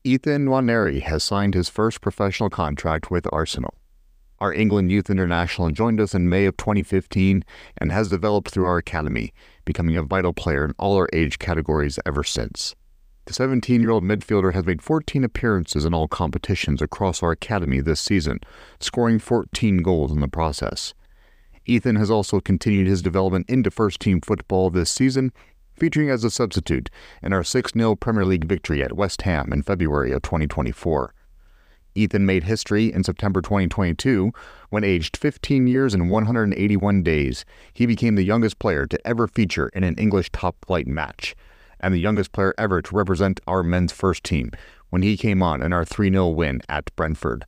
Ethan Nwaneri has signed his first professional contract with Arsenal. Our England youth international joined us in May of 2015 and has developed through our academy, becoming a vital player in all our age categories ever since. The 17-year-old midfielder has made 14 appearances in all competitions across our academy this season, scoring 14 goals in the process. Ethan has also continued his development into first-team football this season, featuring as a substitute in our 6-0 Premier League victory at West Ham in February of 2024. Ethan made history in September 2022 when, aged 15 years and 181 days, he became the youngest player to ever feature in an English top-flight match, and the youngest player ever to represent our men's first team when he came on in our 3-0 win at Brentford.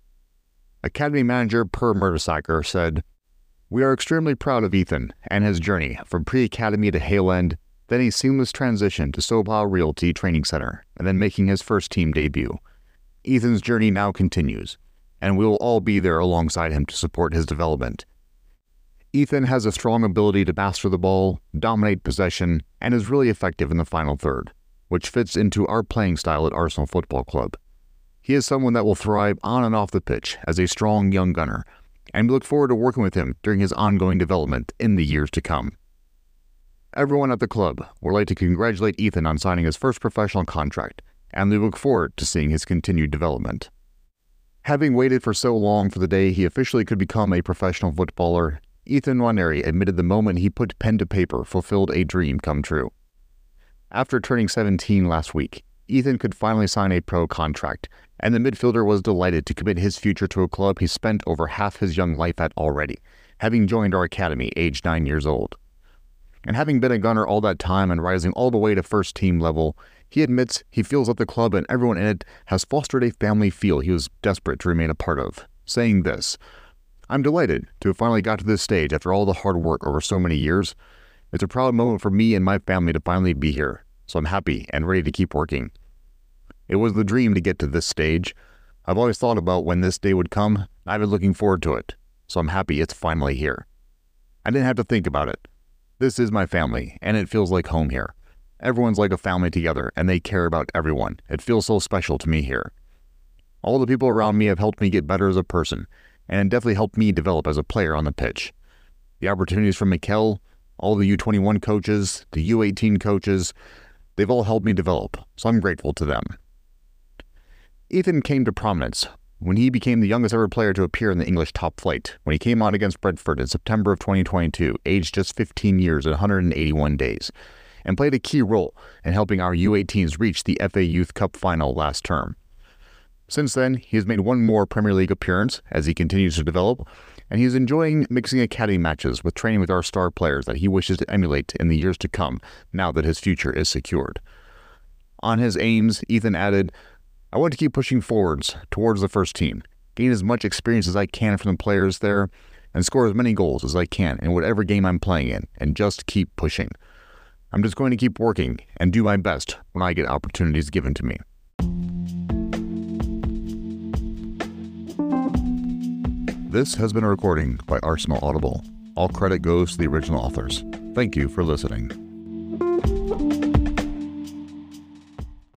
Academy manager Per Mertesacker said, "We are extremely proud of Ethan and his journey from pre-academy to Hale End, then a seamless transition to Sobha Realty Training Center, and then making his first team debut. Ethan's journey now continues, and we will all be there alongside him to support his development. Ethan has a strong ability to master the ball, dominate possession, and is really effective in the final third, which fits into our playing style at Arsenal Football Club. He is someone that will thrive on and off the pitch as a strong young gunner, and we look forward to working with him during his ongoing development in the years to come." Everyone at the club would like to congratulate Ethan on signing his first professional contract, and we look forward to seeing his continued development. Having waited for so long for the day he officially could become a professional footballer, Ethan Nwaneri admitted the moment he put pen to paper fulfilled a dream come true. After turning 17 last week, Ethan could finally sign a pro contract, and the midfielder was delighted to commit his future to a club he spent over half his young life at already, having joined our academy aged 9 years old. And having been a gunner all that time and rising all the way to first-team level, he admits he feels that the club and everyone in it has fostered a family feel he was desperate to remain a part of, saying this, "I'm delighted to have finally got to this stage after all the hard work over so many years. It's a proud moment for me and my family to finally be here, so I'm happy and ready to keep working. It was the dream to get to this stage. I've always thought about when this day would come, and I've been looking forward to it, so I'm happy it's finally here. I didn't have to think about it. This is my family, and it feels like home here. Everyone's like a family together, and they care about everyone. It feels so special to me here. All the people around me have helped me get better as a person, and it definitely helped me develop as a player on the pitch. The opportunities from Mikel, all the U21 coaches, the U18 coaches, they've all helped me develop, so I'm grateful to them." Ethan came to prominence when he became the youngest ever player to appear in the English top flight when he came on against Brentford in September of 2022, aged just 15 years and 181 days, and played a key role in helping our U18s reach the FA Youth Cup final last term. Since then, he has made one more Premier League appearance as he continues to develop, and he is enjoying mixing academy matches with training with our star players that he wishes to emulate in the years to come now that his future is secured. On his aims, Ethan added, "I want to keep pushing forwards towards the first team, gain as much experience as I can from the players there, and score as many goals as I can in whatever game I'm playing in, and just keep pushing. I'm just going to keep working and do my best when I get opportunities given to me." This has been a recording by Arsenal Audible. All credit goes to the original authors. Thank you for listening.